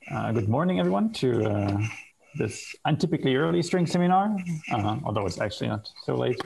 Good morning, everyone, to this untypically early string seminar, although it's actually not so late.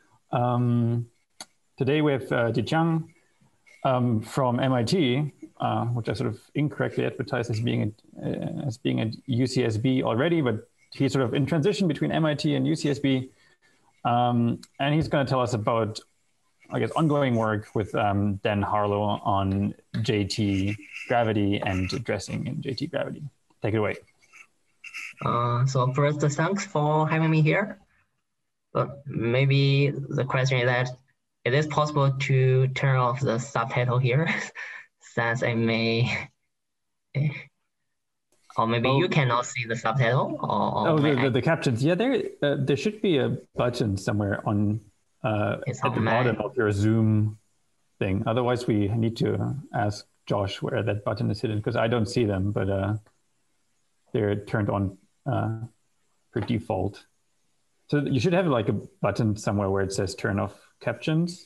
Today we have Jiqiang from MIT, which I sort of incorrectly advertised as being at UCSB already, but he's sort of in transition between MIT and UCSB, and he's going to tell us about, I guess, ongoing work with Dan Harlow on JT gravity and addressing in JT gravity. Take it away. So first, thanks for having me here. But maybe the question is that, is it possible to turn off the subtitle here? Since I may, or maybe you cannot see the subtitle. Or the captions. Yeah, there should be a button somewhere on at the bottom of your Zoom thing. Otherwise, we need to ask Josh where that button is hidden, because I don't see them, but they're turned on per default. So you should have like a button somewhere where it says turn off captions.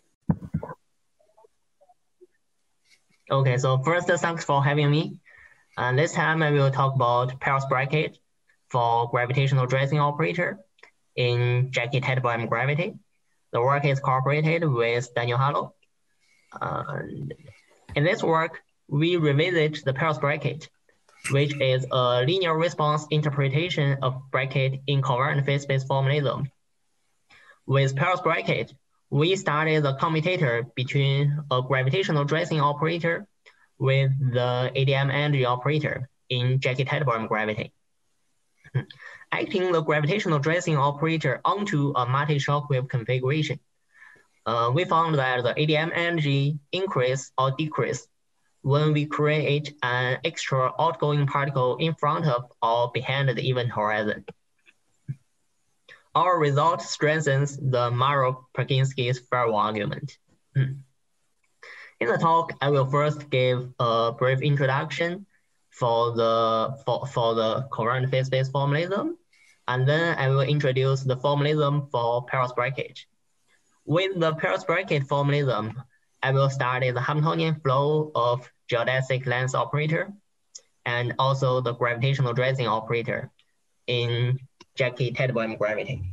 Okay, so first, thanks for having me. And this time I will talk about Peierls bracket for gravitational dressing operator in Jackie-Teitelbaum gravity. The work is cooperated with Daniel Harlow. In this work, we revisit the Peierls bracket, which is a linear response interpretation of bracket in covariant phase space formalism. With Peierls bracket, we started the commutator between a gravitational dressing operator with the ADM energy operator in Jackie-Teitelbaum gravity. Acting the gravitational dressing operator onto a multi-shockwave configuration, we found that the ADM energy increase or decrease when we create an extra outgoing particle in front of or behind the event horizon. Our result strengthens the Maro-Perkinski's firewall argument. In the talk, I will first give a brief introduction for the covariant phase space formalism, and then I will introduce the formalism for Peierls bracket. With the Peierls bracket formalism, I will study the Hamiltonian flow of geodesic length operator and also the gravitational dressing operator in Jackie-Teitelbaum gravity.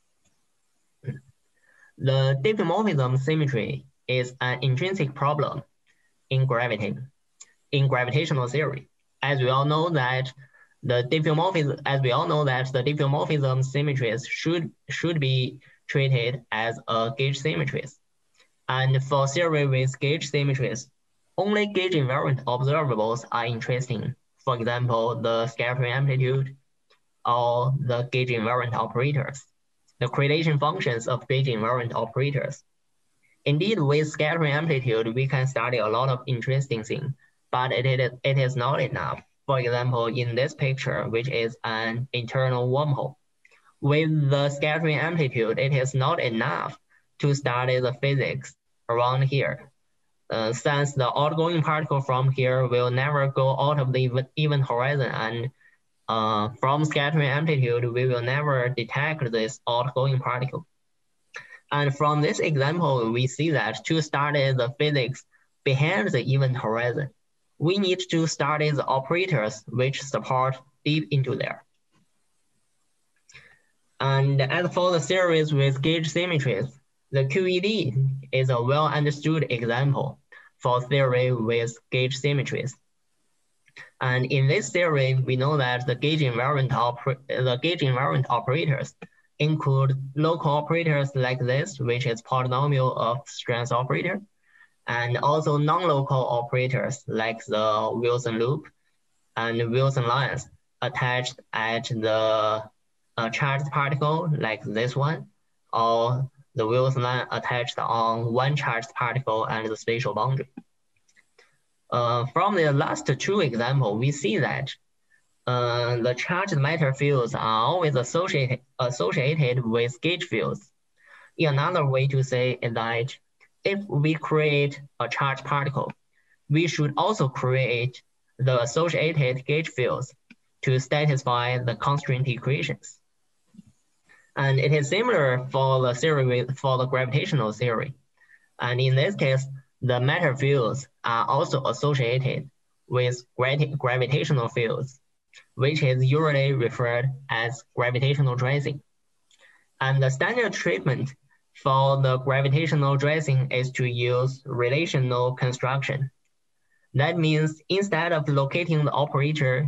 The diffeomorphism symmetry is an intrinsic problem in gravitational theory. As we all know that the diffeomorphism symmetries should be treated as a gauge symmetries. And for theory with gauge symmetries, only gauge invariant observables are interesting. For example, the scattering amplitude or the gauge invariant operators, the correlation functions of gauge invariant operators. Indeed, with scattering amplitude, we can study a lot of interesting things, but it is not enough. For example, in this picture, which is an internal wormhole, with the scattering amplitude, it is not enough to study the physics around here. Since the outgoing particle from here will never go out of the event horizon, and from scattering amplitude, we will never detect this outgoing particle. And from this example, we see that to study the physics behind the event horizon, we need to study the operators which support deep into there. And as for the series with gauge symmetries, the QED is a well-understood example for theory with gauge symmetries. And in this theory, we know that the gauge invariant operators include local operators like this, which is polynomial of strength operator, and also non-local operators like the Wilson loop and Wilson lines attached at the charged particle like this one, or the Wilson line attached on one charged particle and the spatial boundary. From the last two examples, we see that the charged matter fields are always associated with gauge fields. Another way to say is that if we create a charged particle, we should also create the associated gauge fields to satisfy the constraint equations. And it is similar for the theory for the gravitational theory. And in this case, the matter fields are also associated with gravitational fields, which is usually referred as gravitational dressing. And the standard treatment for the gravitational dressing is to use relational construction. That means instead of locating the operator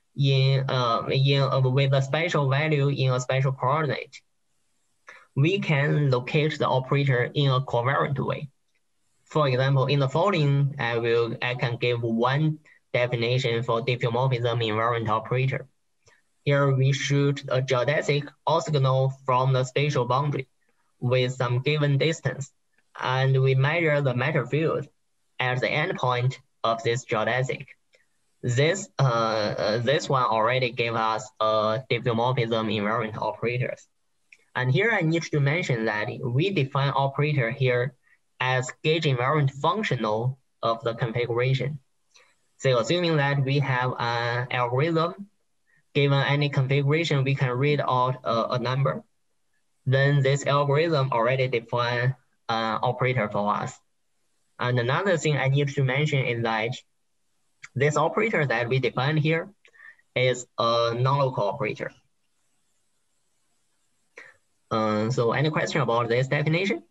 with a special value in a special coordinate, we can locate the operator in a covariant way. For example, in the following, I can give one definition for diffeomorphism invariant operator. Here we shoot a geodesic orthogonal from the spatial boundary with some given distance, and we measure the matter field at the endpoint of this geodesic. This one already gave us a diffeomorphism invariant operators. And here I need to mention that we define operator here as gauge invariant functional of the configuration. So assuming that we have an algorithm, given any configuration, we can read out a number. Then this algorithm already defines an operator for us. And another thing I need to mention is that this operator that we define here is a non-local operator. So any question about this definition?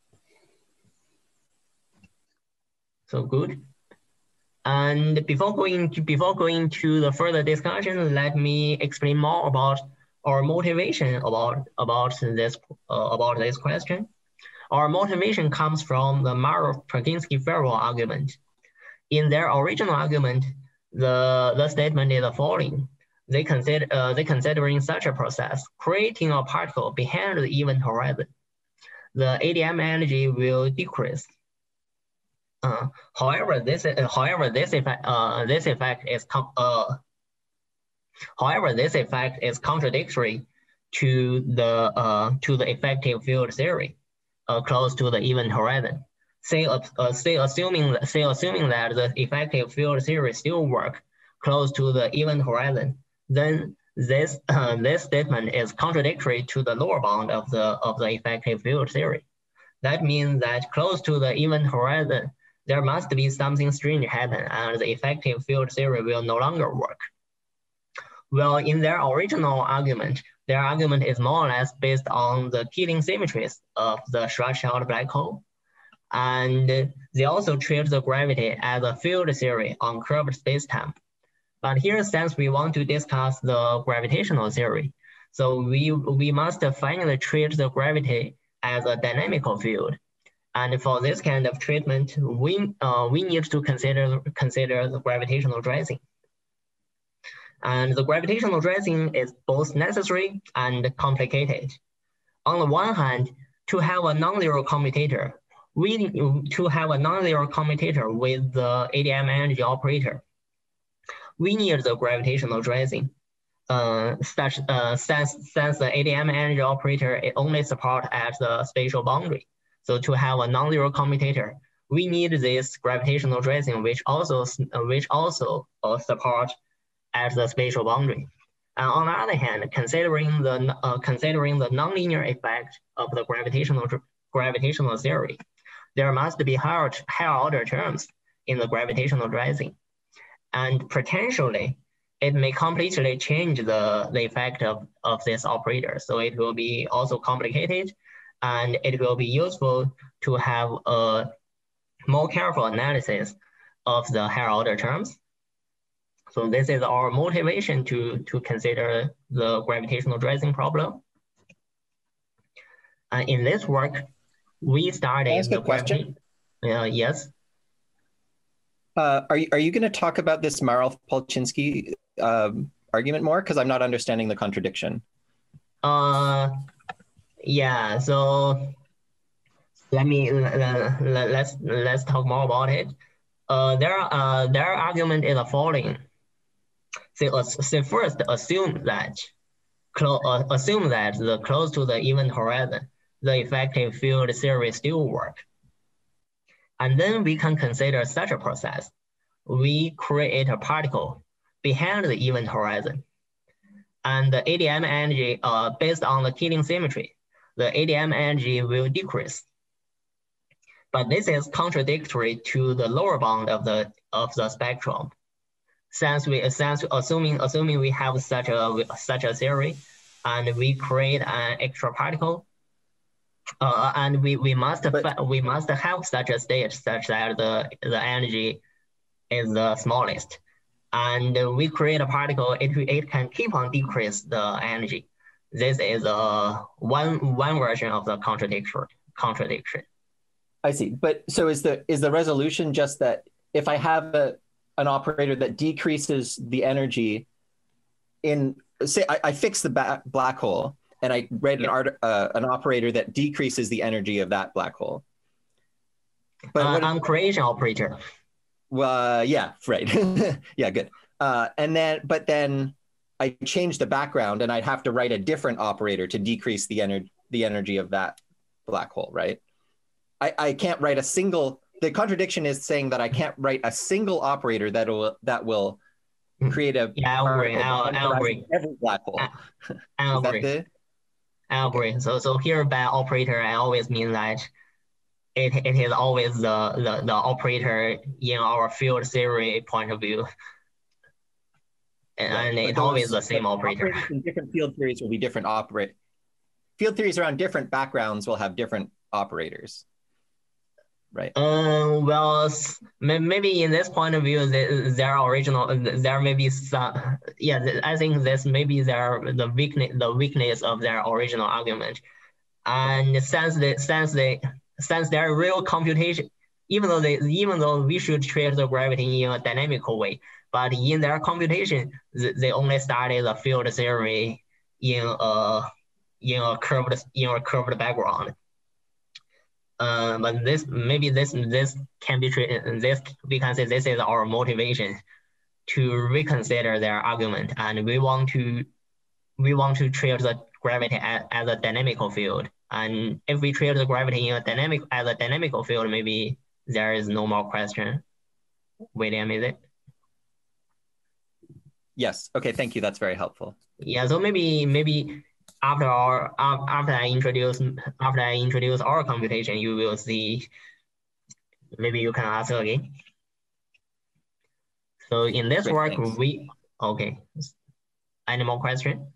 So good. And before going to the further discussion, let me explain more about our motivation about this question. Our motivation comes from the Marov-Perkinski-Farrell argument. In their original argument, the statement is the following: they considering such a process, creating a particle behind the event horizon. The ADM energy will decrease. However, this effect is contradictory to the effective field theory close to the event horizon. Say assuming that the effective field theory still work close to the event horizon, then this statement is contradictory to the lower bound of the effective field theory. That means that close to the event horizon, there must be something strange happen and the effective field theory will no longer work. Well, in their original argument, their argument is more or less based on the Keeling symmetries of the Schwarzschild black hole. And they also treat the gravity as a field theory on curved spacetime. But here, since we want to discuss the gravitational theory, so we must finally treat the gravity as a dynamical field. And for this kind of treatment, we need to consider the gravitational dressing. And the gravitational dressing is both necessary and complicated. On the one hand, to have a non-zero commutator, we need to have a non-zero commutator with the ADM energy operator. We need the gravitational dressing. Since the ADM energy operator, it only supports at the spatial boundary. So to have a non-zero commutator, we need this gravitational dressing, which also support at the spatial boundary. And on the other hand, considering the nonlinear effect of the gravitational theory, there must be higher order terms in the gravitational dressing, and potentially it may completely change the effect of this operator. So it will be also complicated, and it will be useful to have a more careful analysis of the higher order terms. So this is our motivation to consider the gravitational dressing problem. In this work, we started. Can I ask a question? Yes. Are you going to talk about this Marov-Polchinski argument more? Because I'm not understanding the contradiction. Yeah. So let's talk more about it. Their argument is the following. So first, assume that the close to the event horizon, the effective field theory still work. And then we can consider such a process. We create a particle behind the event horizon. And the ADM energy, based on the Keeling symmetry, the ADM energy will decrease. But this is contradictory to the lower bound of the spectrum. assuming we have such a theory, and we create an extra particle, and we must have such a state such that the energy is the smallest, and we create a particle. It can keep on decrease the energy. This is one version of the contradiction. I see. But so is the resolution just that if I have an operator that decreases the energy in, say, I fix the black hole and I write an operator that decreases the energy of that black hole. But creation operator. Well, yeah, right. Yeah, good. But then I change the background and I'd have to write a different operator to decrease the energy of that black hole, right? I can't write a single. The contradiction is saying that I can't write a single operator that will create a. Yeah, I'll agree. Every black hole. I'll agree. So here by operator, I always mean that it is always the operator in our field theory point of view. And it's always the same operator. In different field theories will be different field theories around different backgrounds will have different operators. Right. Well, maybe in this point of view, there may be some. Yeah, I think this may be the weakness of their original argument, and since their real computation, even though we should treat the gravity in a dynamical way, but in their computation, they only study the field theory in a curved background. But this can be treated. We can say this is our motivation to reconsider their argument, and we want to treat the gravity as a dynamical field. And if we treat the gravity as a dynamical field, maybe there is no more question. William, is it? Yes. Okay. Thank you. That's very helpful. Yeah. So maybe. After I introduce our computation, you will see. Maybe you can ask again. So in this work, okay. Any more question?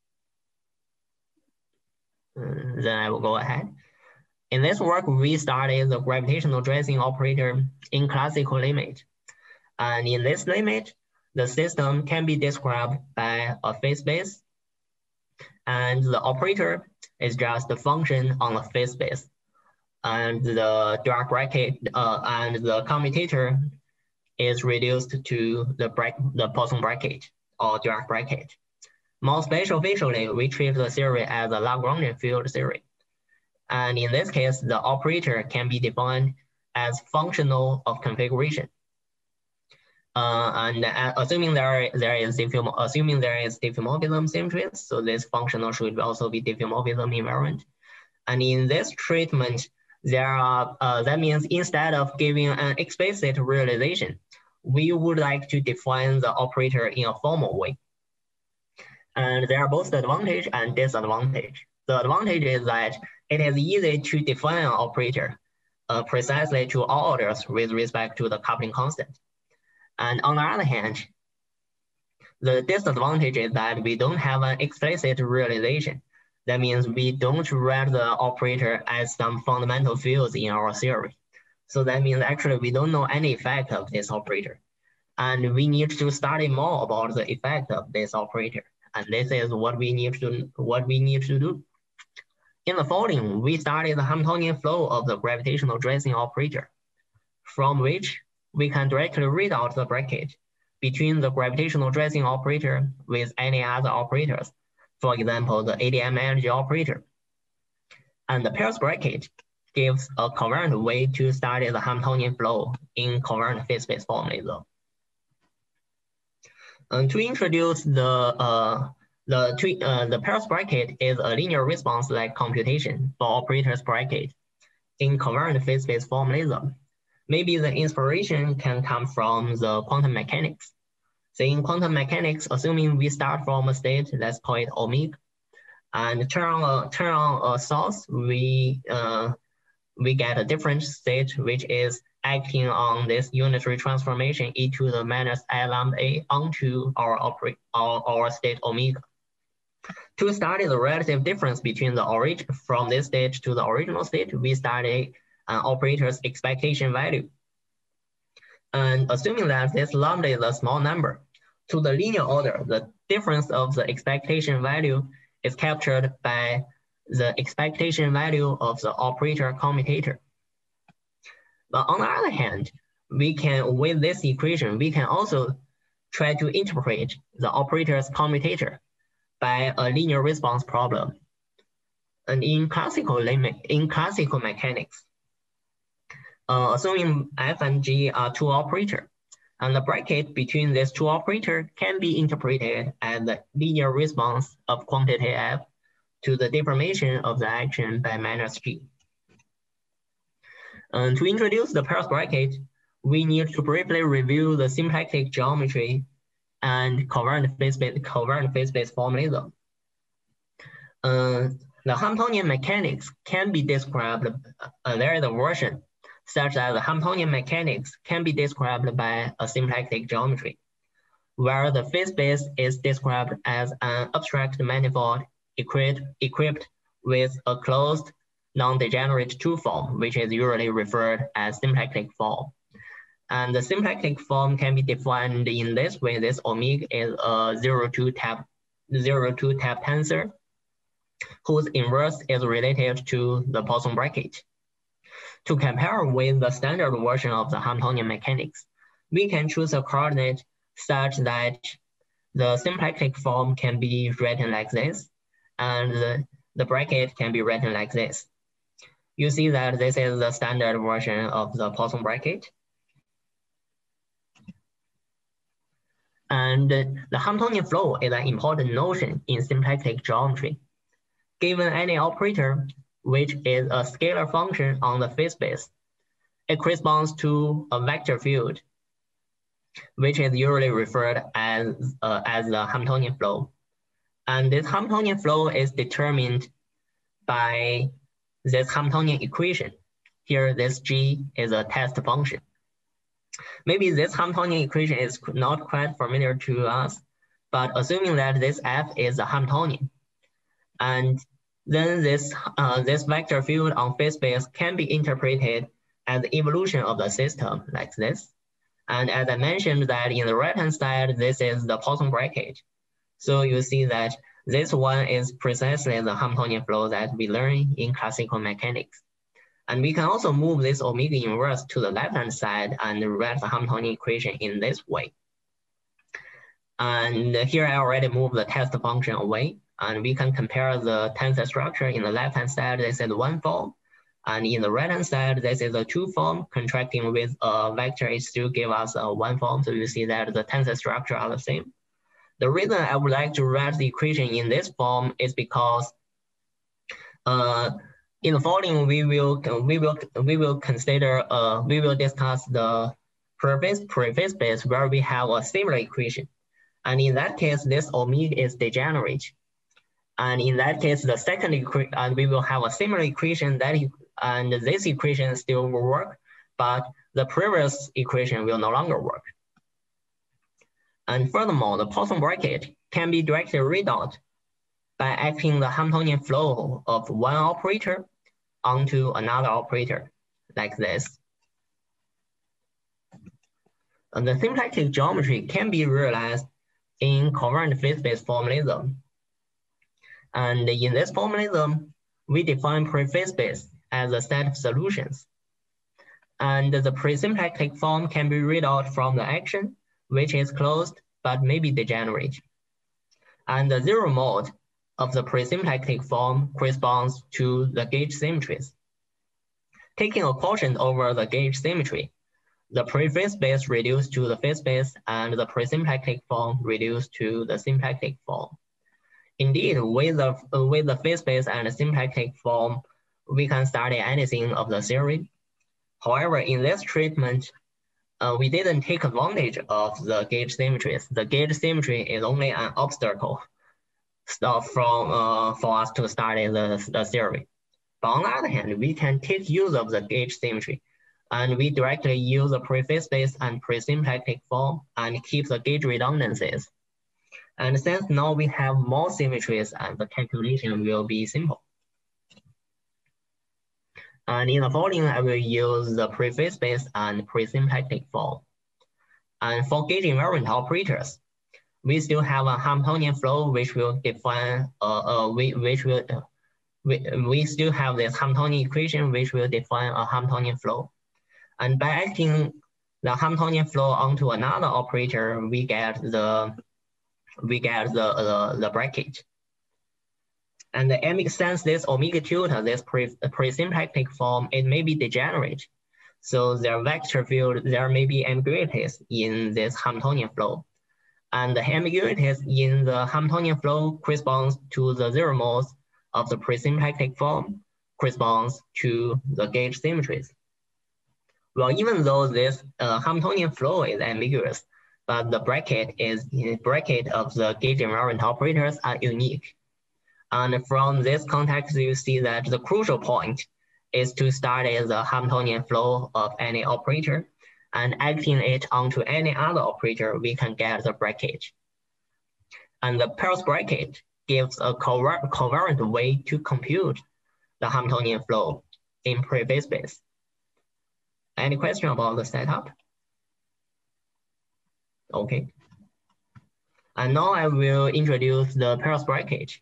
Then I will go ahead. In this work, we studied the gravitational dressing operator in classical limit, and in this limit, the system can be described by a phase space. And the operator is just a function on the phase space, and the Dirac bracket and the commutator is reduced to the Poisson bracket or Dirac bracket. More spatially, we treat the theory as a Lagrangian field theory, and in this case, the operator can be defined as functional of configuration. And assuming there is diffeomorphism symmetries, so this functional should also be diffeomorphism invariant. And in this treatment, that means instead of giving an explicit realization, we would like to define the operator in a formal way. And there are both advantage and disadvantage. The advantage is that it is easy to define an operator precisely to all orders with respect to the coupling constant. And on the other hand, the disadvantage is that we don't have an explicit realization. That means we don't write the operator as some fundamental fields in our theory. So that means actually we don't know any effect of this operator. And we need to study more about the effect of this operator. And this is what we need to do. In the following, we study the Hamiltonian flow of the gravitational dressing operator, from which we can directly read out the bracket between the gravitational dressing operator with any other operators, for example, the ADM energy operator. And the pairs bracket gives a covariant way to study the Hamiltonian flow in covariant phase space formalism. And to introduce the pairs bracket is a linear response-like computation for operators bracket in covariant phase space formalism. Maybe the inspiration can come from the quantum mechanics. So in quantum mechanics, assuming we start from a state, let's call it omega, and turn on a source, we get a different state, which is acting on this unitary transformation e to the minus I lambda A onto our state omega. To study the relative difference between the origin from this state to the original state, we study an operator's expectation value. And assuming that this lambda is a small number, to the linear order, the difference of the expectation value is captured by the expectation value of the operator commutator. But on the other hand, we can, with this equation, we can also try to interpret the operator's commutator by a linear response problem. And in classical mechanics, assuming F and G are two operators, and the bracket between these two operators can be interpreted as the linear response of quantity F to the deformation of the action by minus G. And to introduce the Peirce bracket, we need to briefly review the symplectic geometry and covariant phase-space formalism. The Hamiltonian mechanics can be described, there is a version such that the Hamiltonian mechanics can be described by a symplectic geometry, where the phase space is described as an abstract manifold equipped with a closed non-degenerate 2 form, which is usually referred as symplectic form. And the symplectic form can be defined in this way. This omega is a 0-2 tap tensor whose inverse is related to the Poisson bracket. To compare with the standard version of the Hamiltonian mechanics, we can choose a coordinate such that the symplectic form can be written like this, and the bracket can be written like this. You see that this is the standard version of the Poisson bracket. And the Hamiltonian flow is an important notion in symplectic geometry. Given any operator, which is a scalar function on the phase space, it corresponds to a vector field, which is usually referred as the Hamiltonian flow. And this Hamiltonian flow is determined by this Hamiltonian equation. Here, this G is a test function. Maybe this Hamiltonian equation is not quite familiar to us, but assuming that this F is a Hamiltonian, and then this vector field on phase space can be interpreted as the evolution of the system like this. And as I mentioned that in the right-hand side, this is the Poisson bracket. So you see that this one is precisely the Hamiltonian flow that we learn in classical mechanics. And we can also move this omega inverse to the left-hand side and write the Hamiltonian equation in this way. And here I already moved the test function away, and we can compare the tensor structure. In the left-hand side, this is one form, and in the right-hand side, this is a 2 form. Contracting with a vector, it still gives us a 1 form. So you see that the tensor structure are the same. The reason I would like to write the equation in this form is because in the following, we will discuss the prephase space where we have a similar equation. And in that case, this omega is degenerate. And in that case, the second equation, and we will have a similar equation and this equation still will work, but the previous equation will no longer work. And furthermore, the Poisson bracket can be directly read out by acting the Hamiltonian flow of one operator onto another operator like this. And the symplectic geometry can be realized in covariant phase-space formalism. And in this formalism, we define prephase space as a set of solutions. And the presymplectic form can be read out from the action, which is closed but may be degenerate. And the zero mode of the presymplectic form corresponds to the gauge symmetries. Taking a quotient over the gauge symmetry, the prephase space reduced to the phase space and the presymplectic form reduced to the symplectic form. Indeed, with the phase space and the symplectic form, we can study anything of the theory. However, in this treatment, we didn't take advantage of the gauge symmetries. The gauge symmetry is only an obstacle for us to study the theory. But on the other hand, we can take use of the gauge symmetry And we directly use the preface-based and pre-symplectic form and keep the gauge redundancies. And since now we have more symmetries, and the calculation will be simple. And in the following, I will use the preface-based and pre-symplectic form. And for gauge invariant operators, we still have a Hamiltonian flow, which will define, we still have this Hamiltonian equation, which will define a Hamiltonian flow. And by acting the Hamiltonian flow onto another operator, we get the bracket. And since this omega tilde, this pre-symplectic form, it may be degenerate. So their vector field, there may be ambiguities in this Hamiltonian flow. And the ambiguities in the Hamiltonian flow corresponds to the zero modes of the pre-symplectic form, corresponds to the gauge symmetries. Well, even though this Hamiltonian flow is ambiguous, but the bracket of the gauge invariant operators are unique. And from this context, you see that the crucial point is to study the Hamiltonian flow of any operator, and acting it onto any other operator, we can get the bracket. And the Peirce bracket gives a covariant way to compute the Hamiltonian flow in preface space. Any question about the setup? Okay. And now I will introduce the Peirce bracket.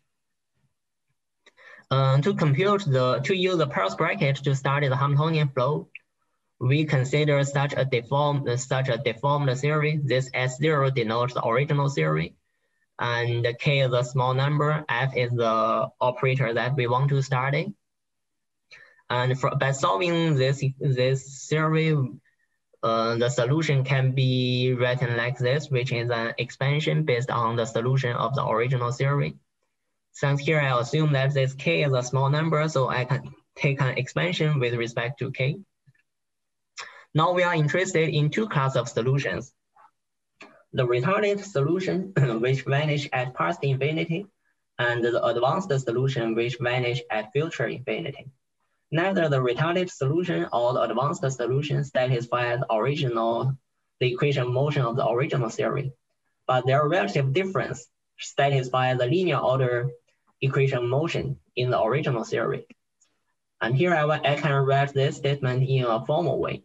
To use the Peirce bracket to study the Hamiltonian flow, we consider such a deformed theory. This S0 denotes the original theory, and K is a small number, F is the operator that we want to study. And by solving this theory, the solution can be written like this, which is an expansion based on the solution of the original theory. Since here I assume that this K is a small number, so I can take an expansion with respect to K. Now we are interested in two classes of solutions. The retarded solution, which vanish at parsed infinity, and the advanced solution, which vanish at future infinity. Neither the retarded solution or the advanced solution satisfies the equation motion of the original theory, but their relative difference satisfies the linear order equation motion in the original theory. And here I can write this statement in a formal way.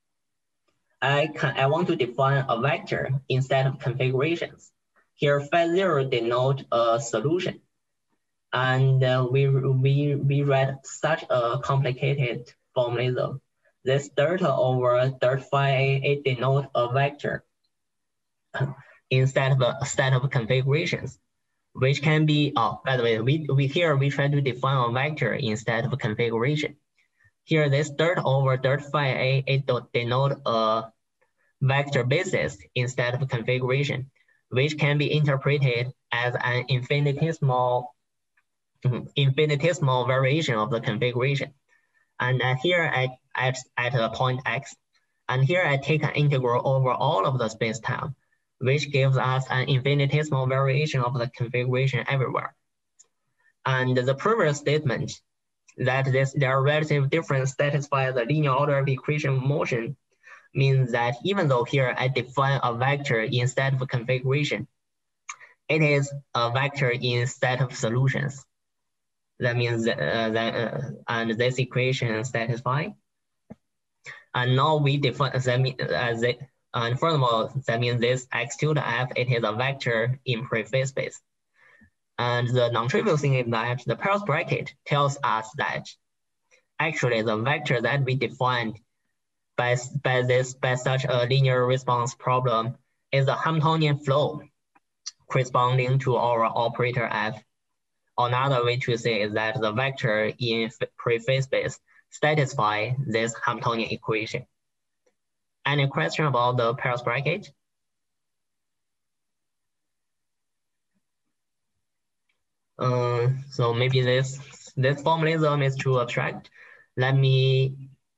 I want to define a vector instead of configurations. Here, phi0 denote a solution. And we read such a complicated formalism. This delta over dirt phi A, it denotes a vector instead of a set of configurations, which can be, by the way, we try to define a vector instead of a configuration. Here, this dirt over dirt phi A, it denotes a vector basis instead of a configuration, which can be interpreted as an infinitesimal variation of the configuration. And here at a point X, and here I take an integral over all of the space-time, which gives us an infinitesimal variation of the configuration everywhere. And the previous statement that their relative difference satisfies the linear order of equation motion means that even though here I define a vector instead of a configuration, it is a vector in set of solutions. That means and this equation satisfies. And now we define and furthermore, that means this X tilde F, it is a vector in preface space. And the non-trivial thing is that the Peirce bracket tells us that actually the vector that we defined by such a linear response problem is a Hamiltonian flow corresponding to our operator F. Another way to say is that the vector in preface space satisfy this Hamiltonian equation. Any question about the Peirce bracket? So maybe this formalism is too abstract. Let me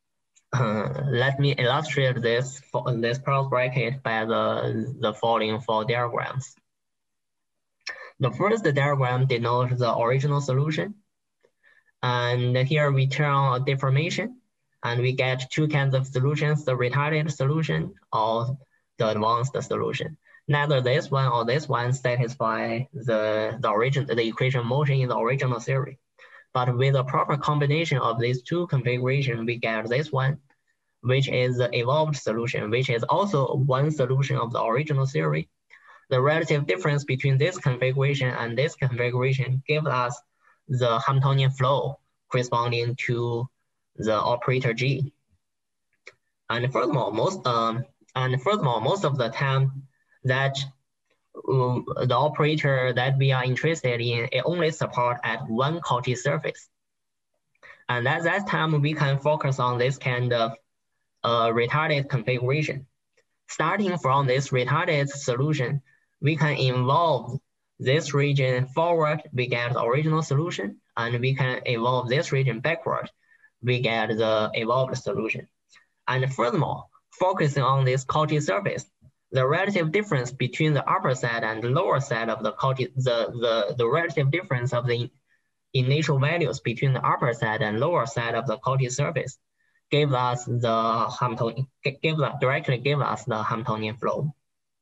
illustrate this Peirce bracket by the following four diagrams. The first diagram denotes the original solution. And here we turn on a deformation. And we get two kinds of solutions, the retarded solution or the advanced solution. Neither this one or this one satisfy the equation motion in the original theory. But with a proper combination of these two configurations, we get this one, which is the evolved solution, which is also one solution of the original theory. The relative difference between this configuration and this configuration gives us the Hamiltonian flow corresponding to the operator G. And furthermore, most of the time that the operator that we are interested in, it only supports at one Cauchy surface. And at that time, we can focus on this kind of retarded configuration. Starting from this retarded solution, we can evolve this region forward, we get the original solution, and we can evolve this region backward, we get the evolved solution. And furthermore, focusing on this Cauchy surface, the relative difference between the upper side and the lower side of the Cauchy, the relative difference of the initial values between the upper side and lower side of the Cauchy surface gave us the Hamiltonian, directly give us the Hamiltonian flow.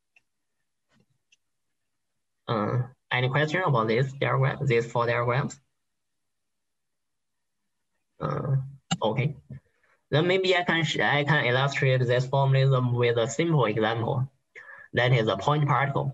Any question about this diagram, these four diagrams? Okay. Then maybe I can illustrate this formalism with a simple example. That is a point particle.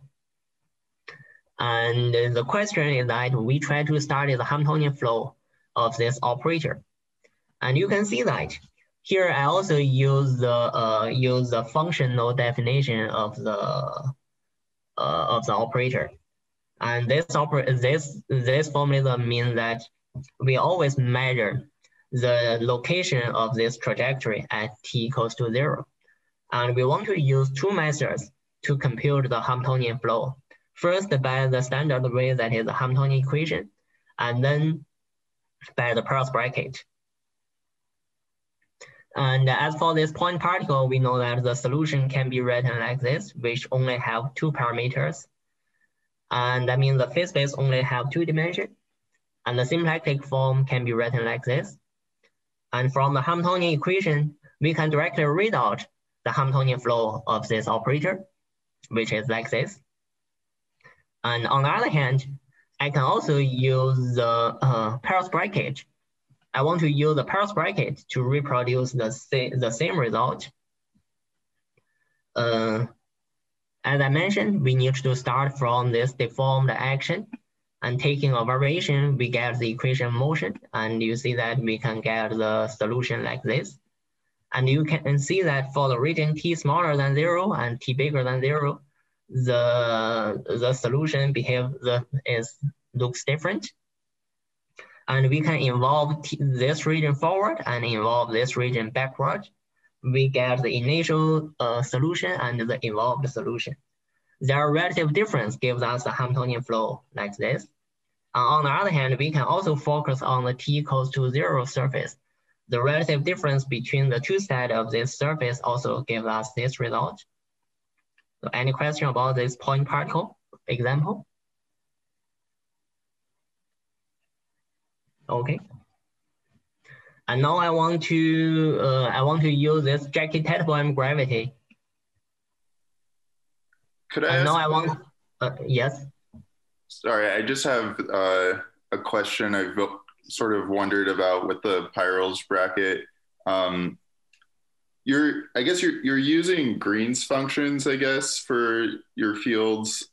And the question is that we try to study the Hamiltonian flow of this operator. And you can see that here I also use the functional definition of the operator. And this formalism means that we always measure the location of this trajectory at t equals to 0. And we want to use two methods to compute the Hamiltonian flow. First, by the standard way, that is the Hamiltonian equation, and then by the Peirce bracket. And as for this point particle, we know that the solution can be written like this, which only have two parameters. And that means the phase space only have two dimensions. And the symplectic form can be written like this. And from the Hamiltonian equation, we can directly read out the Hamiltonian flow of this operator, which is like this. And on the other hand, I can also use the Peirce bracket. I want to use the Peirce bracket to reproduce the same result. As I mentioned, we need to start from this deformed action, and taking a variation, we get the equation motion, and you see that we can get the solution like this. And you can see that for the region t smaller than 0 and t bigger than 0, the solution looks different. And we can involve this region forward and involve this region backward. We get the initial solution and the evolved solution. Their relative difference gives us the Hamiltonian flow like this. On the other hand, we can also focus on the t equals to 0 surface. The relative difference between the two sides of this surface also gives us this result. So any question about this point particle example? Okay. And now I want to use this Jackie-Teitelbaum gravity. Could I ask? Yes. Sorry, I just have a question I've sort of wondered about with the Peierls bracket. I guess you're using Green's functions, I guess, for your fields.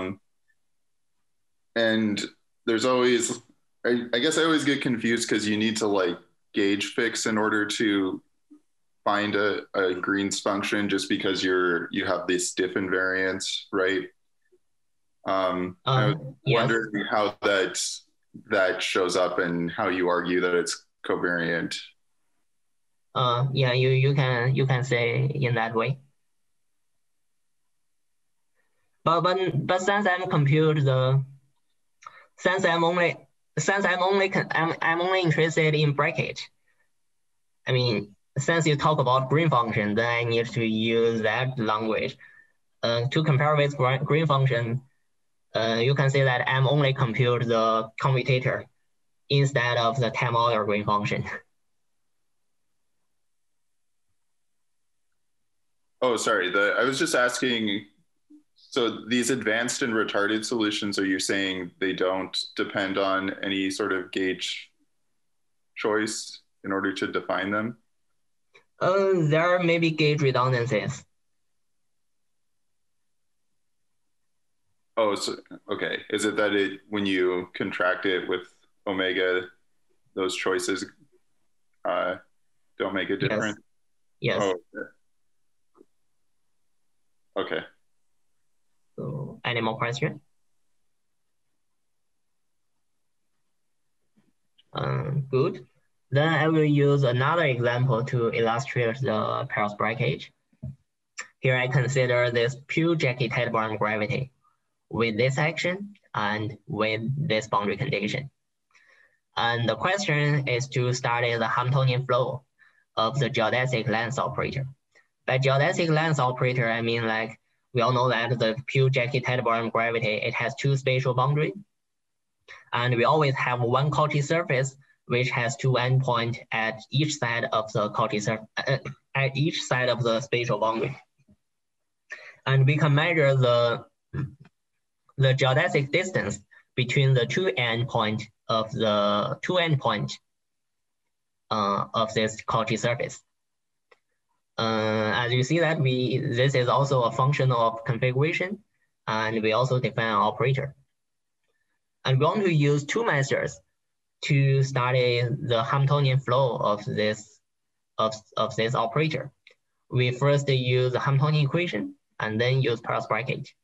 And there's always, I guess I always get confused because you need to like gauge fix in order to find a Green's function just because you have this diff invariance, right? I was wondering how that shows up and how you argue that it's covariant. Yeah, you can say in that way. But since I'm only interested in bracket. I mean, since you talk about Green function, then I need to use that language. To compare with Green function, you can say that I'm only compute the commutator instead of the time order Green function. Oh, sorry. I was just asking, so these advanced and retarded solutions, are you saying they don't depend on any sort of gauge choice in order to define them? There may be gauge redundancies. Oh, so, okay. Is it that when you contract it with omega, those choices don't make a difference? Yes. Oh, okay. So, any more questions? Good. Then I will use another example to illustrate the Peierls breakage. Here I consider this pure Jackie-Teitelbaum gravity with this action and with this boundary condition. And the question is to study the Hamiltonian flow of the geodesic length operator. By geodesic length operator, I mean, like, we all know that the pure Jackie-Teitelbaum gravity, it has two spatial boundaries. And we always have one Cauchy surface which has two endpoints at each side of the Cauchy surface, at each side of the spatial boundary. And we can measure the geodesic distance between the two endpoints of this Cauchy surface. As you see that this is also a function of configuration, and we also define an operator. And we want to use two methods to study the Hamiltonian flow of this operator. We first use the Hamiltonian equation and then use Peierls breakage.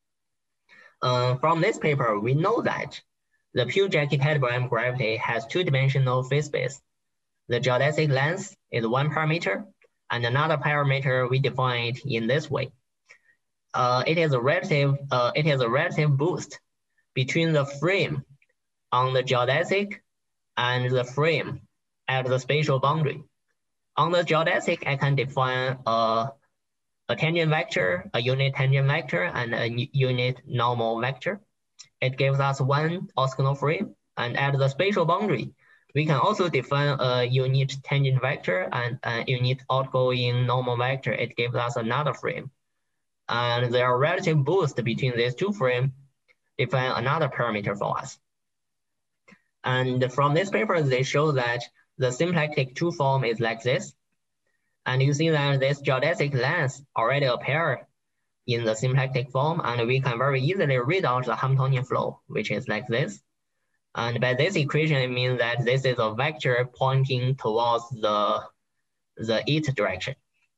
From this paper, we know that the pure Jackie-Teitelbaum gravity has two-dimensional phase space. The geodesic length is one parameter, and another parameter we define it in this way. It is a relative boost between the frame on the geodesic and the frame at the spatial boundary. On the geodesic, I can define a tangent vector, a unit tangent vector, and a unit normal vector. It gives us one orthogonal frame. And at the spatial boundary, we can also define a unit tangent vector and a unit outgoing normal vector. It gives us another frame. And their relative boost between these two frames define another parameter for us. And from this paper, they show that the symplectic two form is like this. And you see that this geodesic length already appear in the symplectic form, and we can very easily read out the Hamiltonian flow, which is like this. And by this equation, it means that this is a vector pointing towards the it direction.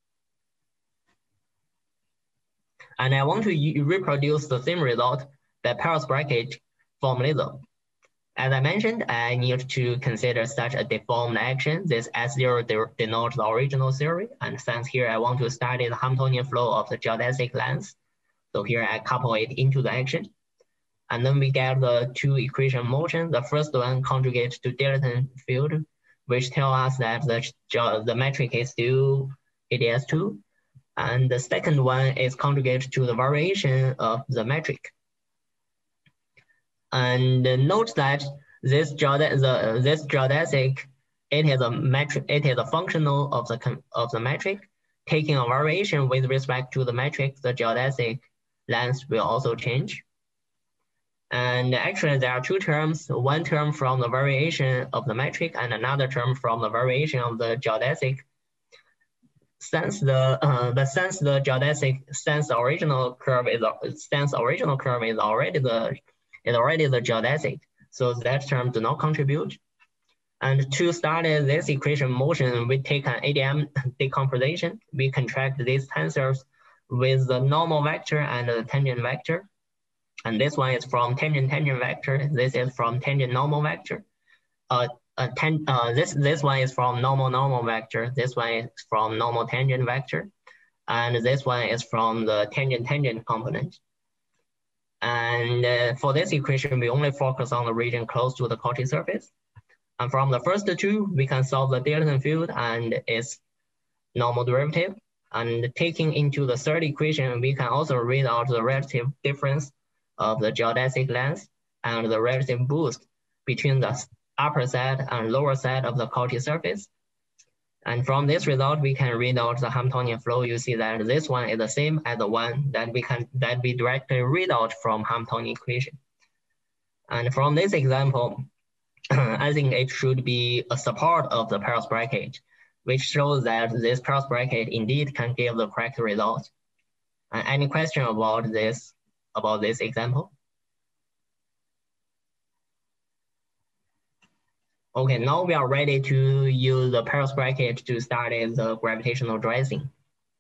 And I want to reproduce the same result by Peierls breakage formalism. As I mentioned, I need to consider such a deformed action. This S0 denotes the original theory. And since here I want to study the Hamiltonian flow of the geodesic length, so here I couple it into the action. And then we get the two equation motion. The first one conjugates to Dirichlet field, which tell us that the metric is still ADS2. And the second one is conjugated to the variation of the metric. And note that this geodesic, it is a metric, it is a functional of the metric. Taking a variation with respect to the metric, the geodesic length will also change. And actually there are two terms, one term from the variation of the metric and another term from the variation of the geodesic. Since the original curve is already the geodesic, so that term do not contribute. And to study this equation motion, we take an ADM decomposition. We contract these tensors with the normal vector and the tangent vector. And this one is from tangent vector. This is from tangent normal vector. This one is from normal vector. This one is from normal tangent vector. And this one is from the tangent component. And for this equation, we only focus on the region close to the Cauchy surface. And from the first two, we can solve the Dirichlet field and its normal derivative. And taking into the third equation, we can also read out the relative difference of the geodesic length and the relative boost between the upper side and lower side of the Cauchy surface. And from this result, we can read out the Hamiltonian flow. You see that this one is the same as the one that we directly read out from Hamiltonian equation. And from this example, I think it should be a support of the Peirce bracket, which shows that this Peirce bracket indeed can give the correct result. Any question about this example? Okay, now we are ready to use the Peirce bracket to study the gravitational dressing.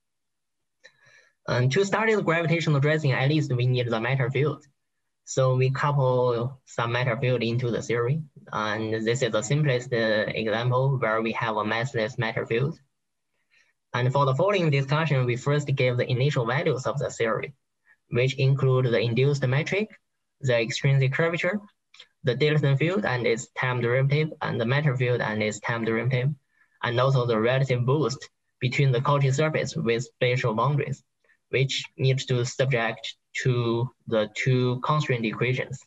And to study the gravitational dressing, at least we need the matter field. So we couple some matter field into the theory. And this is the simplest example where we have a massless matter field. And for the following discussion, we first give the initial values of the theory, which include the induced metric, the extrinsic curvature, the Dyson field and its time derivative, and the matter field and its time derivative, and also the relative boost between the Cauchy surface with spatial boundaries, which needs to subject to the two constraint equations.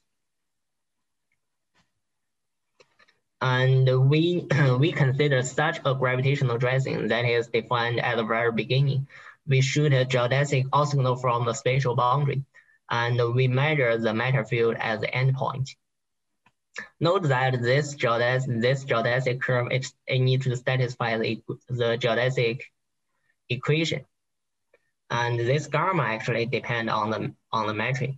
And we consider such a gravitational dressing that is defined at the very beginning. We shoot a geodesic orthogonal from the spatial boundary, and we measure the matter field as the endpoint. Note that this geodesic curve, it needs to satisfy the geodesic equation. And this gamma actually depends on the metric.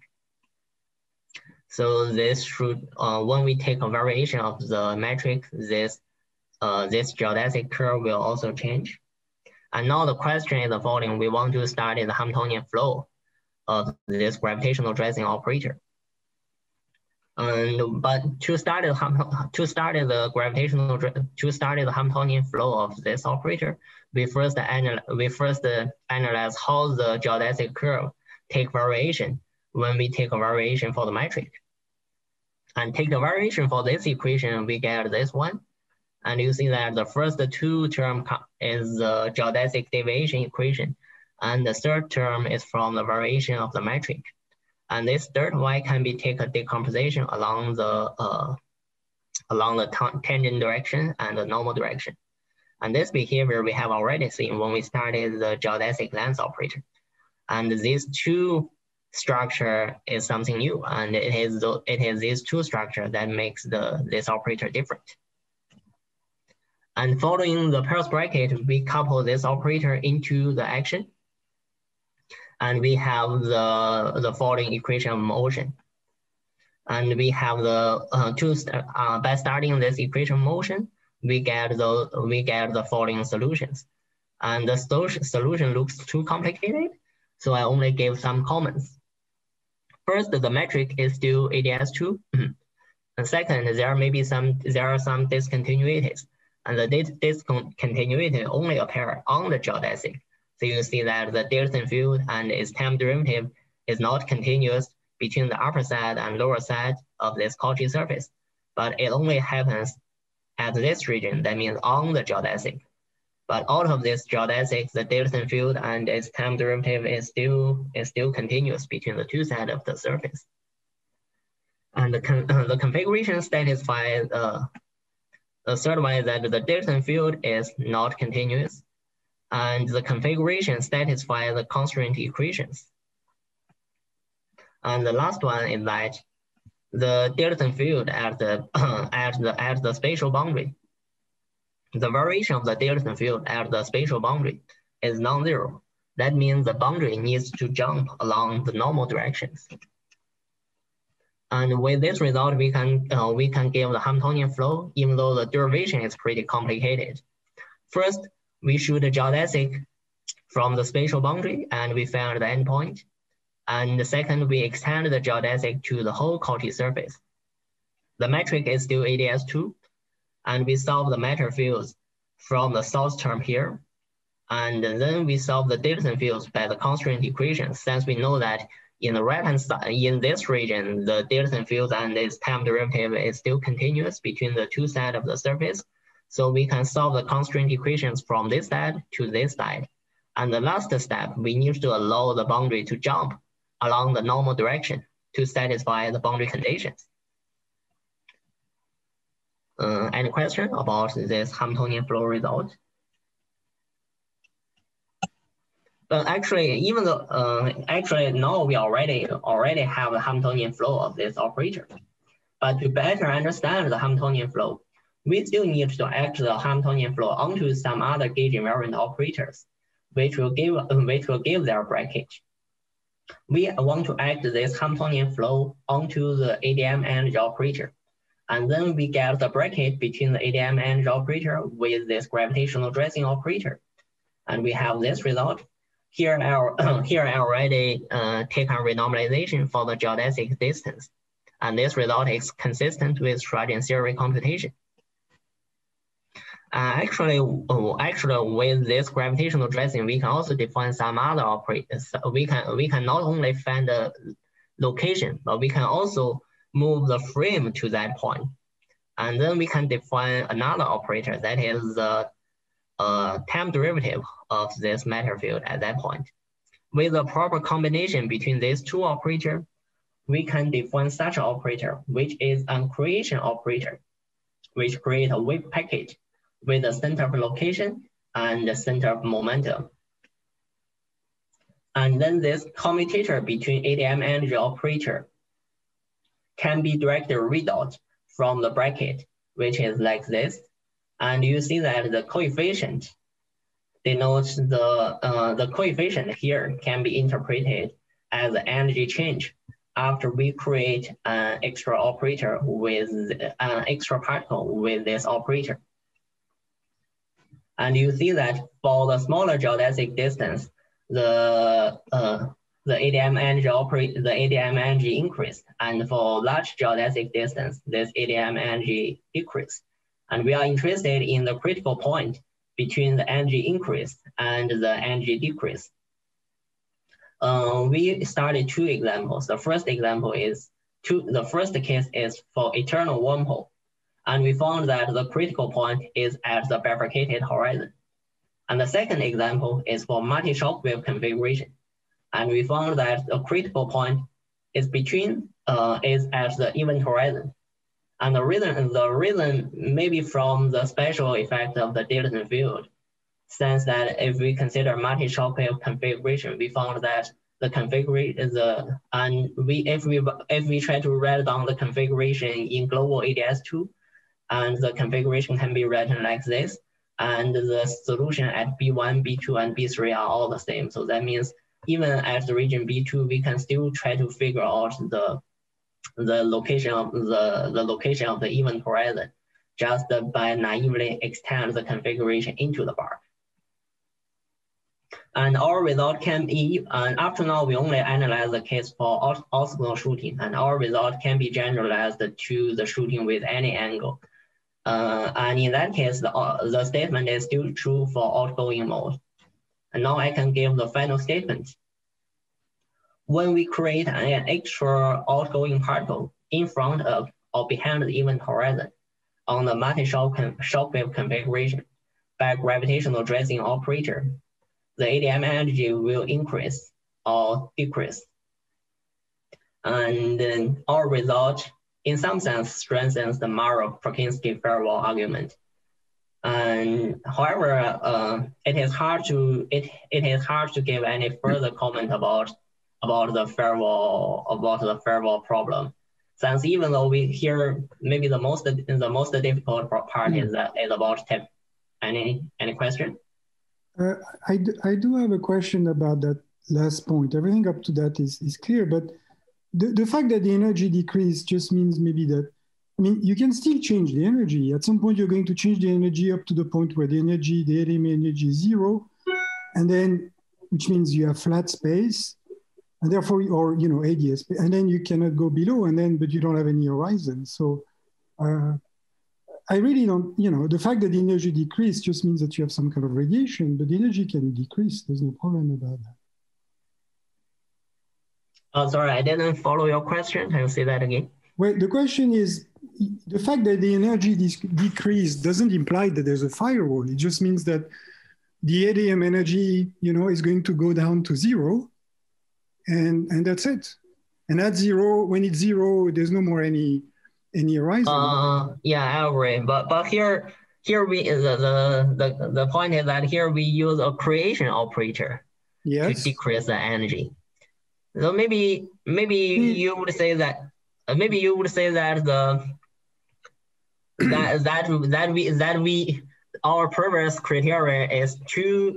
So this should, when we take a variation of the metric, this geodesic curve will also change. And now the question is the following: we want to study the Hamiltonian flow of this gravitational dressing operator. But to study the Hamiltonian flow of this operator, we first analyze how the geodesic curve take variation when we take a variation for the metric. And take the variation for this equation, we get this one. And you see that the first two term is the geodesic deviation equation, and the third term is from the variation of the metric. And this third y can be taken decomposition along the tangent direction and the normal direction. And this behavior we have already seen when we studied the geodesic length operator. And these two structure is something new, and it is these two structures that makes this operator different. And following the Peirce bracket, we couple this operator into the action. And we have the following equation of motion. And we have the by starting this equation of motion, we get the following solutions. And the solution looks too complicated, so I only gave some comments. First, the metric is still ADS2. And second, there are some discontinuities, and the discontinuity only appear on the geodesic. So you see that the Dyson field and its time derivative is not continuous between the upper side and lower side of this Cauchy surface, but it only happens at this region, that means on the geodesic. But out of this geodesic, the Dyson field and its time derivative is still continuous between the two sides of the surface. And the configuration satisfies the third one is that the Dyson field is not continuous, and the configuration satisfies the constraint equations. And the last one is that the Dyson field at the spatial boundary, the variation of the Dyson field at the spatial boundary is non-zero. That means the boundary needs to jump along the normal directions. And with this result, we can give the Hamiltonian flow, even though the derivation is pretty complicated. First, we shoot a geodesic from the spatial boundary, and we found the endpoint. And the second, we extend the geodesic to the whole Cauchy surface. The metric is still ADS2, and we solve the matter fields from the source term here. And then we solve the Dyson fields by the constraint equations, since we know that in the right-hand side, in this region, the Dyson fields and its time derivative is still continuous between the two sides of the surface. So we can solve the constraint equations from this side to this side. And the last step, we need to allow the boundary to jump along the normal direction to satisfy the boundary conditions. Any question about this Hamiltonian flow result? actually, even though actually now we already have the Hamiltonian flow of this operator, but to better understand the Hamiltonian flow, we still need to act the Hamiltonian flow onto some other gauge invariant operators, which will give their bracket. We want to act this Hamiltonian flow onto the ADM energy operator, and then we get the bracket between the ADM energy operator with this gravitational dressing operator, and we have this result. Here I already taken renormalization for the geodesic distance, and this result is consistent with Schrodinger's theory computation. Actually, with this gravitational dressing, we can also define some other operators. We can not only find the location, but we can also move the frame to that point. And then we can define another operator that is the time derivative of this matter field at that point. With a proper combination between these two operators, we can define such an operator, which is a creation operator, which creates a wave packet with the center of location and the center of momentum. And then this commutator between ADM energy operator can be directly read out from the bracket, which is like this. And you see that the coefficient denotes the coefficient here can be interpreted as the energy change after we create an extra operator with an extra particle with this operator. And you see that for the smaller geodesic distance, the ADM energy increased, and for large geodesic distance, this ADM energy decreased. And we are interested in the critical point between the energy increase and the energy decrease. We started two examples. The first example is the first case is for eternal wormhole. And we found that the critical point is at the bifurcated horizon. And the second example is for multi-shock wave configuration. And we found that the critical point is is at the event horizon. And the reason maybe from the special effect of the Dyson field, since that if we consider multi-shock wave configuration, we found that the configuration is if we try to write down the configuration in global ADS2, and the configuration can be written like this, and the solution at B1, B2, and B3 are all the same. So that means even at the region B2, we can still try to figure out the location of the event horizon just by naively extend the configuration into the bar. And our result can be, and up to now, we only analyze the case for orthogonal shooting, and our result can be generalized to the shooting with any angle. And in that case, the statement is still true for outgoing mode. And now I can give the final statement. When we create an extra outgoing particle in front of or behind the event horizon on the multi-shock wave configuration by gravitational dressing operator, the ADM energy will increase or decrease. And then our result, in some sense, strengthens the Marov-Perkinski-Farival argument. And however, it is hard to give any further comment about the Farival problem, since even though we hear maybe the most difficult part is about TIP. Any question? I do have a question about that last point. Everything up to that is clear, but the fact that the energy decreased just means maybe that, I mean, you can still change the energy. At some point, you're going to change the energy up to the point where the ADM energy is zero, and then, which means you have flat space, and therefore, or, ADS, and then you cannot go below, but you don't have any horizon. So I really don't, the fact that the energy decreased just means that you have some kind of radiation, but the energy can decrease. There's no problem about that. Oh, sorry, I didn't follow your question. Can you say that again? Well, the question is, the fact that the energy decreased doesn't imply that there's a firewall. It just means that the ADM energy, is going to go down to zero, and that's it. And at zero, when it's zero, there's no more any horizon. Yeah, I agree. But here we the point is that here we use a creation operator. Yes. to decrease the energy. So maybe you would say that our previous criteria is too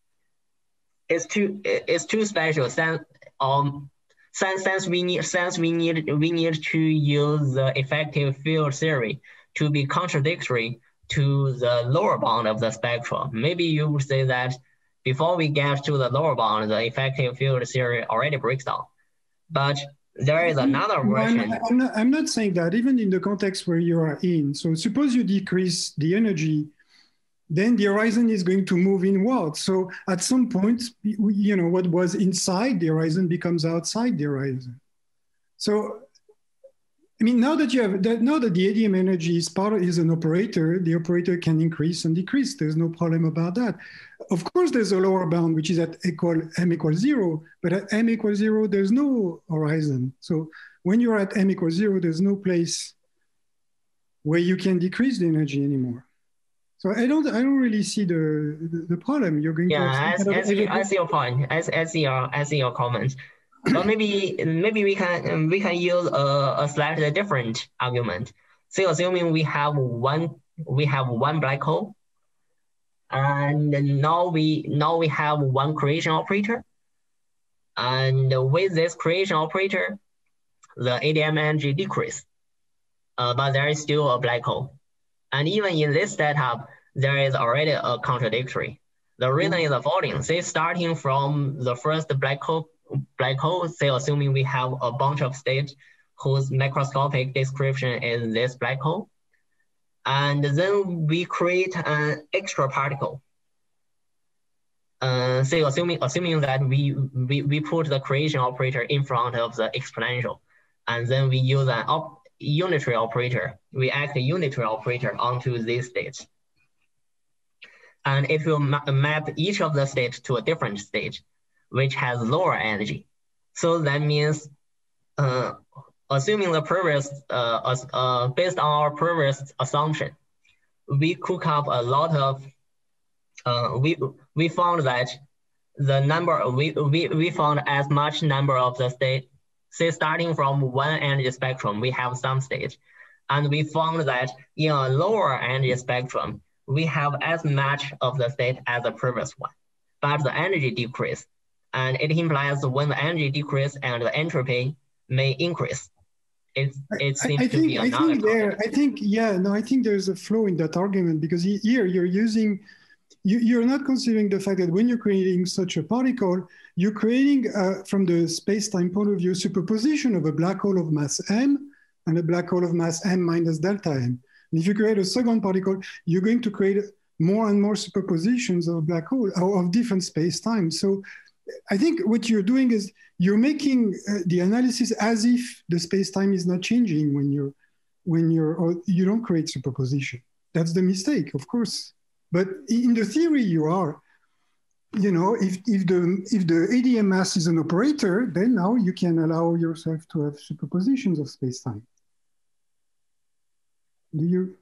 special. Since we need to use the effective field theory to be contradictory to the lower bound of the spectrum. Maybe you would say that before we get to the lower bound, the effective field theory already breaks down. But there is another version. I'm not saying that, even in the context where you are in. So suppose you decrease the energy, then the horizon is going to move inward. So at some point, you know, what was inside the horizon becomes outside the horizon. So, I mean, now that the ADM energy is an operator, the operator can increase and decrease. There's no problem about that. Of course, there's a lower bound, which is at m equals 0, but at m equals 0, there's no horizon. So when you're at m equals 0, there's no place where you can decrease the energy anymore. So I don't really see the problem. You're going to I see your point. I see your comment. But maybe we can use a slightly different argument. So assuming we have one black hole, and now we have one creation operator, and with this creation operator, the ADM energy decrease, but there is still a black hole, and even in this setup, there is already a contradictory. The reason is the following: say starting from the first black hole, say assuming we have a bunch of states whose macroscopic description is this black hole, and then we create an extra particle. Say assuming that we put the creation operator in front of the exponential, and then we use an unitary operator. We act a unitary operator onto these states, and it will map each of the states to a different state, which has lower energy. So that means, assuming the previous, based on our previous assumption, we cook up a lot of, we found that the number, we found as much number of the state, say starting from one energy spectrum, we have some state, and we found that in a lower energy spectrum, we have as much of the state as the previous one, but the energy decrease. And it implies when the energy decrease and the entropy may increase. It seems to be another problem. I think there's a flaw in that argument, because here you're not considering the fact that when you're creating such a particle, you're creating from the space-time point of view, superposition of a black hole of mass m and a black hole of mass m minus delta m. And if you create a second particle, you're going to create more and more superpositions of black hole of different space-time. So I think what you're doing is you're making the analysis as if the space-time is not changing when you don't create superposition. That's the mistake, of course. But in the theory, you are. You know, if the ADM mass is an operator, then now you can allow yourself to have superpositions of space-time. Do you?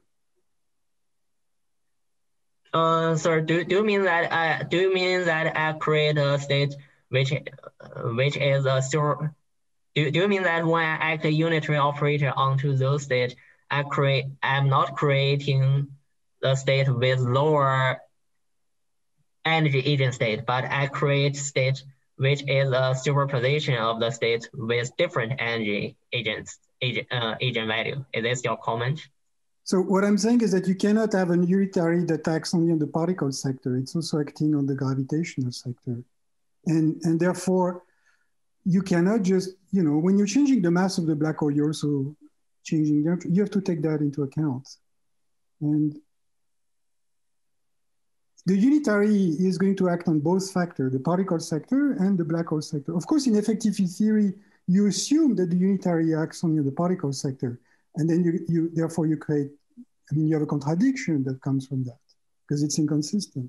Sorry. Do you mean that I create a state which is a zero? Do you mean that when I act a unitary operator onto those states, I'm not creating the state with lower energy agent state, but I create state which is a superposition of the states with different energy agent value. Is this your comment? So what I'm saying is that you cannot have a unitary that acts only on the particle sector. It's also acting on the gravitational sector. And therefore, you cannot just, you know, when you're changing the mass of the black hole, you're also changing the, you have to take that into account. And the unitary is going to act on both factors, the particle sector and the black hole sector. Of course, in effective theory, you assume that the unitary acts only on the particle sector. And then therefore you create, I mean, you have a contradiction that comes from that because it's inconsistent.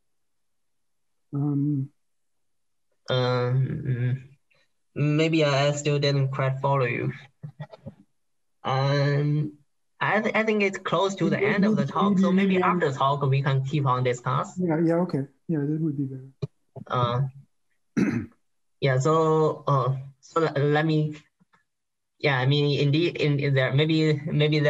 Maybe I still didn't quite follow you. I think it's close to the end of the talk, so maybe after the talk we can keep on discuss. Yeah, okay. Yeah, that would be better. Yeah. So let me. Yeah, I mean, indeed, in there maybe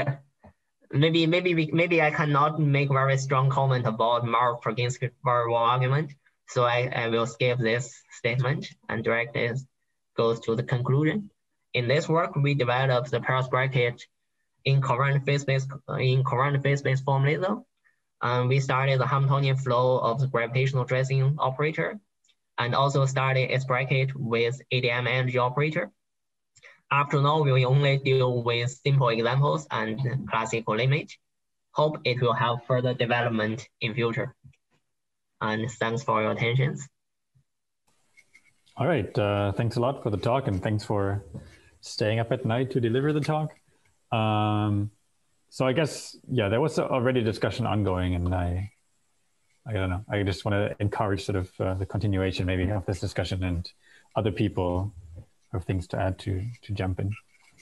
I cannot make very strong comment about Mark Perkinsky verbal argument. So I will skip this statement and direct this goes to the conclusion. In this work, we developed the Peirce bracket in covariant phase-based formalism. We studied the Hamiltonian flow of the gravitational dressing operator, and also studied its bracket with ADM energy operator. Up to now, we will only deal with simple examples and classical limit. Hope it will have further development in future. And thanks for your attention. All right, thanks a lot for the talk, and thanks for staying up at night to deliver the talk. So I guess, yeah, there was already a discussion ongoing, and I don't know, I just want to encourage sort of the continuation maybe of this discussion, and other people have things to add to jump in.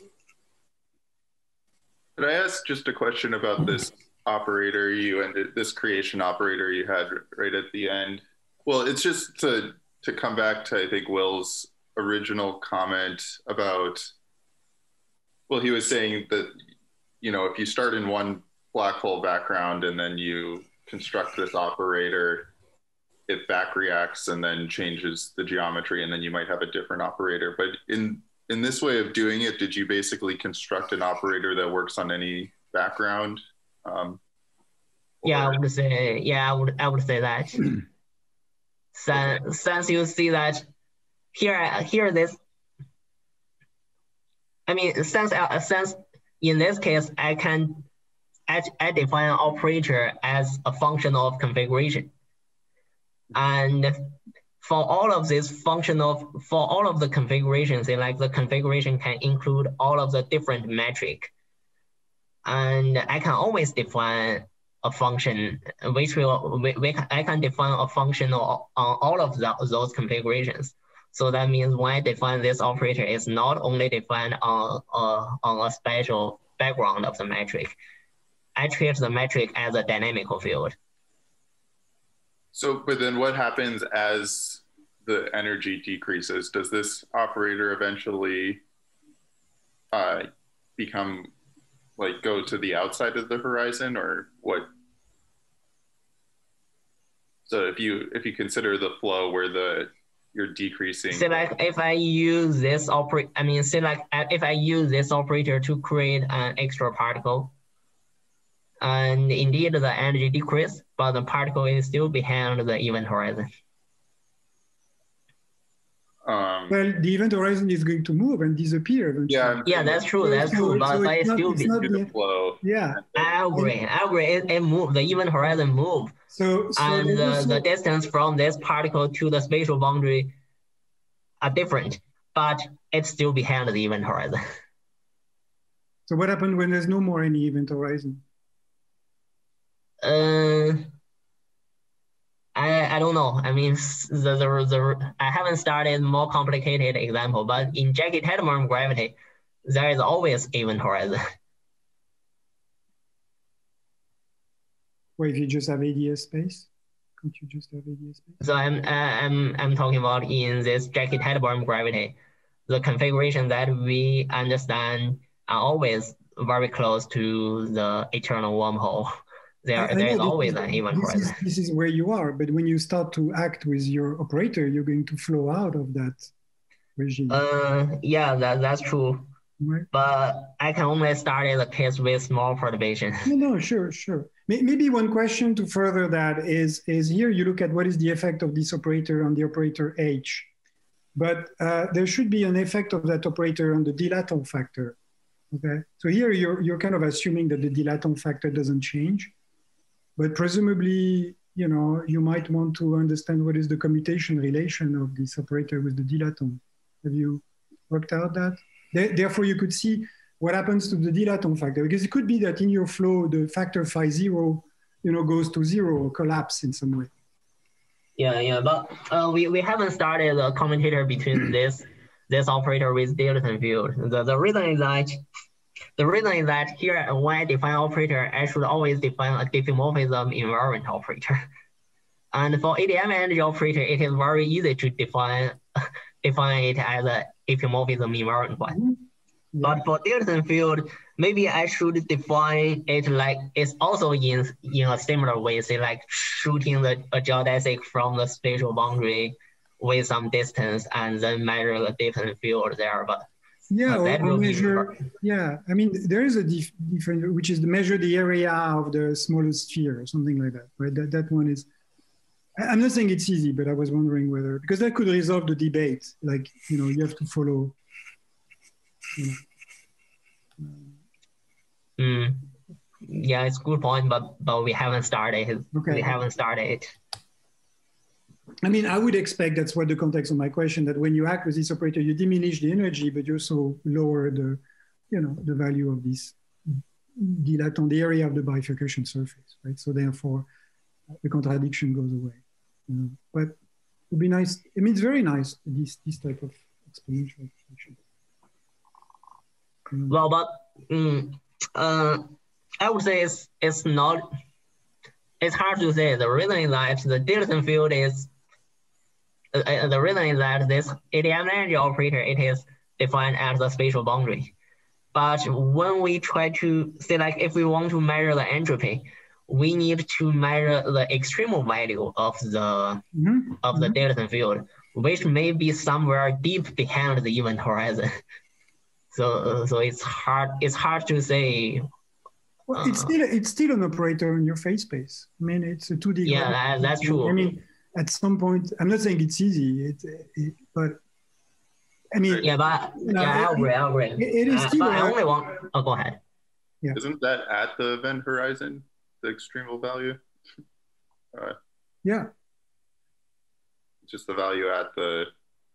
Could I ask just a question about this operator you ended, this creation operator you had right at the end? Well, it's just to come back to, I think, Will's original comment about, well, he was saying that, you know, if you start in one black hole background and then you construct this operator, it back reacts and then changes the geometry, and then you might have a different operator. But in this way of doing it, did you basically construct an operator that works on any background? Yeah, I would say, yeah, I would say that. Since you see that here this, I mean, since in this case, I define an operator as a function of configuration. And for all of this for all of the configurations, like the configuration can include all of the different metric. And I can always define a function I can define a function on all of those configurations. So that means when I define this operator, it's not only defined on a special background of the metric. I treat the metric as a dynamical field. So, but then what happens as the energy decreases? Does this operator eventually become, like, go to the outside of the horizon, or what? So if you consider the flow where you're decreasing. So like if I use this operator, I mean, say like if I use this operator to create an extra particle, and indeed the energy decrease, but the particle is still behind the event horizon. Well, the event horizon is going to move and disappear eventually. Yeah, that's true. That's true. But it's still the flow. Yeah, I agree. It moves. The event horizon move. So and the distance from this particle to the spatial boundary are different, but it's still behind the event horizon. So what happened when there's no more any event horizon? I don't know. I mean, I haven't started more complicated example, but in Jacobi-Taylor gravity, there is always event horizon. Well, if you just have ADS space, can't you just have ADS space? So I'm talking about in this Jacobi-Taylor gravity, the configuration that we understand are always very close to the eternal wormhole. There is always an event horizon. This is where you are, but when you start to act with your operator, you're going to flow out of that regime. Yeah, that's true. Right. But I can only start the case with small perturbation. No, sure. Maybe one question to further that is here you look at what is the effect of this operator on the operator H. But there should be an effect of that operator on the dilaton factor. Okay, so here you're kind of assuming that the dilaton factor doesn't change. But presumably, you know, you might want to understand what is the commutation relation of this operator with the dilaton. Have you worked out that? Therefore, you could see what happens to the dilaton factor, because it could be that in your flow, the factor phi 0, you know, goes to 0 or collapse in some way. Yeah, but we haven't started a commutator between this operator with dilaton field. The reason is that here, when I define operator, I should always define a diffeomorphism invariant operator. And for ADM energy operator, it is very easy to define it as a epimorphism invariant one. Mhm. Yeah. But for Davidson field, maybe I should define it like it's also in a similar way, say like shooting a geodesic from the spatial boundary with some distance and then measure the Davidson field there. But Yeah, that or will be measure. Yeah, I mean, there is a different, which is to measure the area of the smallest sphere or something like that, right? That one is. I'm not saying it's easy, but I was wondering whether, because that could resolve the debate. Like, you have to follow. Yeah, it's a good point, but we haven't started. Okay. We haven't started. I mean, I would expect that's what the context of my question, that when you act with this operator, you diminish the energy, but you also lower the, the value of this dilaton, the area of the bifurcation surface, right? So therefore, the contradiction goes away. But it would be nice. I mean, it's very nice, this type of exponential function. Well, but I would say it's not. It's hard to say. The reason is that the Davidson field is. The reason is that this ADM energy operator, it is defined as the spatial boundary. But when we try to say, like, if we want to measure the entropy, we need to measure the extremal value of the Davidson field, which may be somewhere deep behind the event horizon. So it's hard to say. Well, it's still an operator in your phase space. I mean, it's a 2D. Yeah, that's true. I mean, at some point, I'm not saying it's easy, but I mean. Yeah, but I agree. It is still. But I only want. Oh, go ahead. Yeah. Isn't that at the event horizon, the extremal value? Yeah. Just the value at the.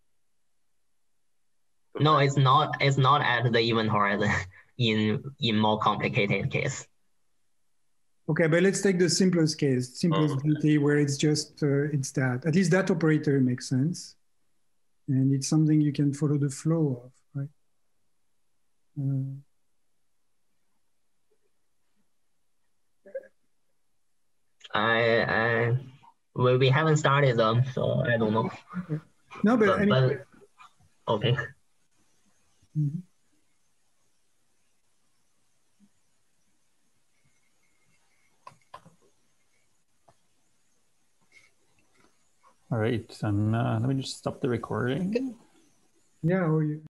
No, it's not. It's not at the event horizon in more complicated case. Okay, but let's take the simplest case, DT, where it's just it's that. At least that operator makes sense, and it's something you can follow the flow of, right? We haven't started them, so I don't know. No, but anyway. Okay. Mm-hmm. All right, let me just stop the recording. Yeah,